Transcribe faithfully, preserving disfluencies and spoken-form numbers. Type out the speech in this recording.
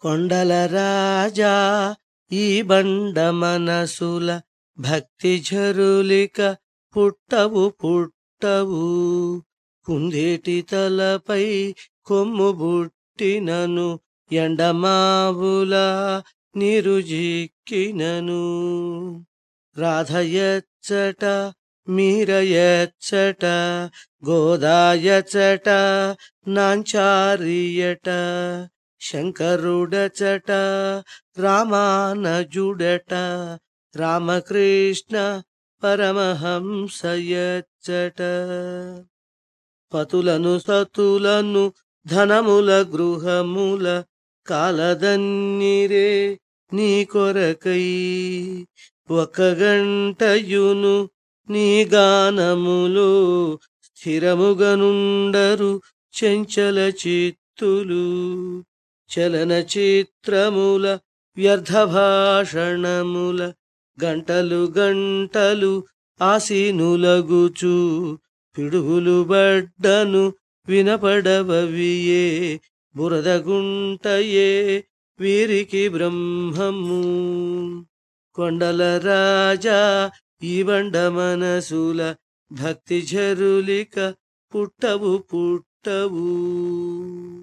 కొండల రాజా ఈ బండ మనసుల భక్తి ఝరులిక పుట్టవు పుట్టవు. కుందేటి తలపై కొమ్ము బుట్టినను ఎండమావుల నీరు జిక్కినను. రాధయచ్చట మీరయచ్చట గోదాయచట నాంచారియట. శంకరుడచట రామానుజుడట రామకృష్ణ పరమహంసయచ్చట. పతులను సతులను ధనముల గృహముల కాలదన్నిరే నీ కొరకై. ఒక గంటయును నీ గానములో స్థిరముగనుండరు చంచల చిత్తులు. చలన చిత్రముల వ్యర్థ భాషణముల గంటలు గంటలు ఆసీనులగుచు. పిడుగులు బడ్డను వినపడవవియే బురదగుంటయే వీరికి బ్రహ్మము. కొండల రాజా ఈ బండ మనసుల భక్తి ఝరులిక పుట్టవు పుట్టవు.